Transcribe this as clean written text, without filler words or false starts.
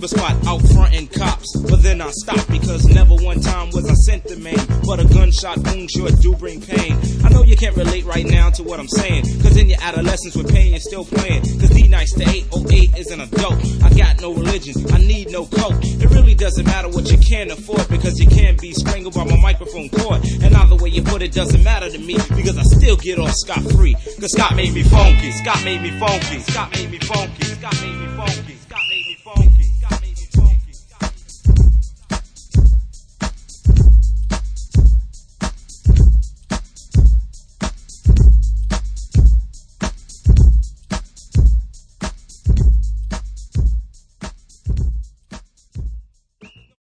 leave a spot out front in cops. But then I stopped because never one time was I sent the man. But a gunshot wound sure do bring pain. I know you can't relate right now to what I'm saying, cause in your adolescence with pain you're still playing. Cause D nights to 808 is an adult. I got no religion, I need no coke. It really doesn't matter what you can afford, because you can't be strangled by my microphone cord. And either way you put it doesn't matter to me, because I still get off scot-free. Cause Scott made me funky, Scott made me funky, Scott made me funky, Scott made me